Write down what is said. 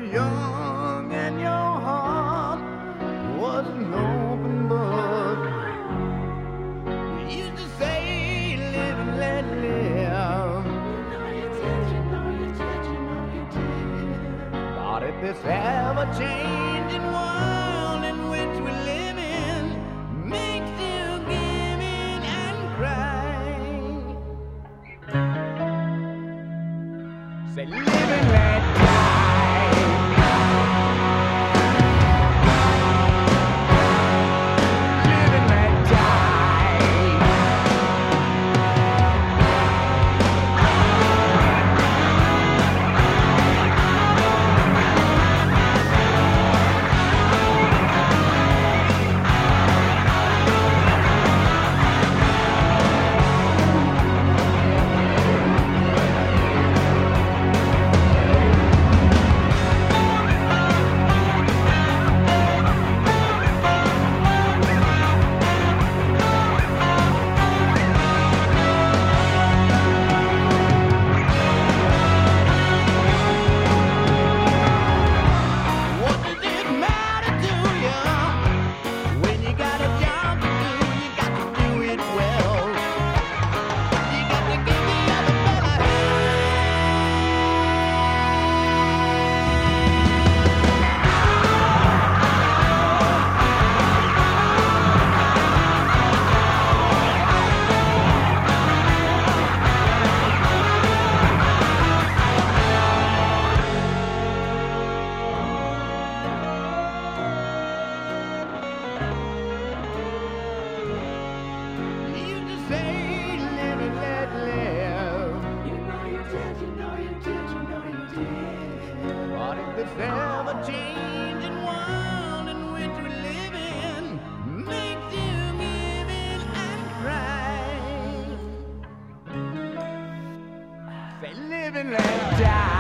young and your heart was an open book. You used to say, live and let live. But if this ever-changing world in which we live in makes you give in and cry, say live and let die. Live and let die. What does it matter to you when you got a job to do? You got to do it well. You got to give the other fella You used to say, live and let live. You know you did, you know you did, you know you did. What if this ever-changing world in which we live in makes you give in and cry? Say live and let die.